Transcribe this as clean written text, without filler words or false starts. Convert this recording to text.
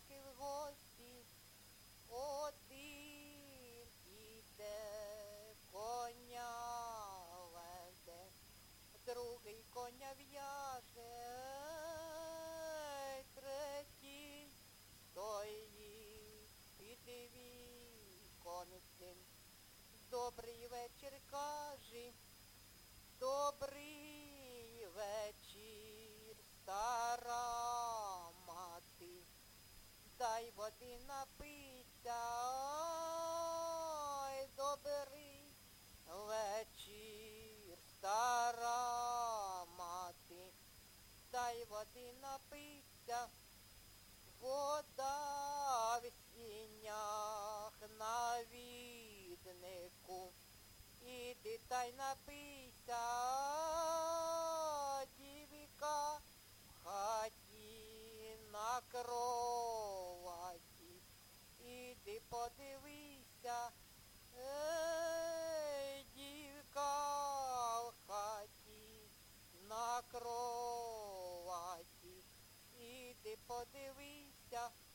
собаки в гості. Один іде, коня веде, другий коня в'яже, третій стоїть під віконцем. Добрий вечір каже, добрий вечір, стара мати, дай води напиться. Ой, добрий вечір, стара мати, дай води напиться. Вода в сінях на віднику, іди та й напийся. Дівка в хаті на кроваті, іди подивися. Дівка в хаті на кроваті, іди подивися.